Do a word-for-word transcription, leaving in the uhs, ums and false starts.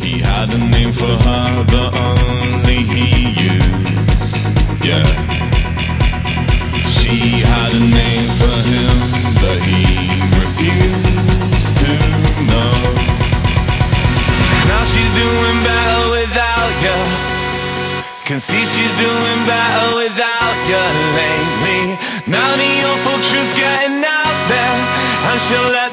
He had a name for her that only he used, yeah. She had a name for him that he refused to know. Now she's doing better without you. Can see she's doing better without you lately. Now the awful truth's getting out there, and she'll let